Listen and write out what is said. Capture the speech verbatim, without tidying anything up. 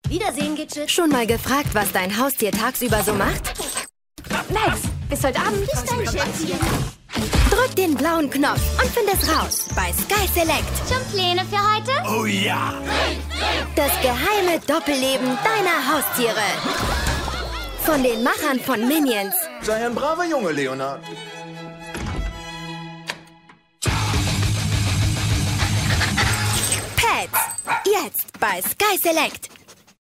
Wiedersehen, Gidget. Schon mal gefragt, was dein Haustier tagsüber so macht? Max, bis heute Abend bis dein Schätzchen. Drück den blauen Knopf und find es raus bei Sky Select. Schon Pläne für heute? Oh ja! Das geheime Doppelleben deiner Haustiere. Von den Machern von Minions. Sei ein braver Junge, Leonard. Pets. Jetzt bei Sky Select.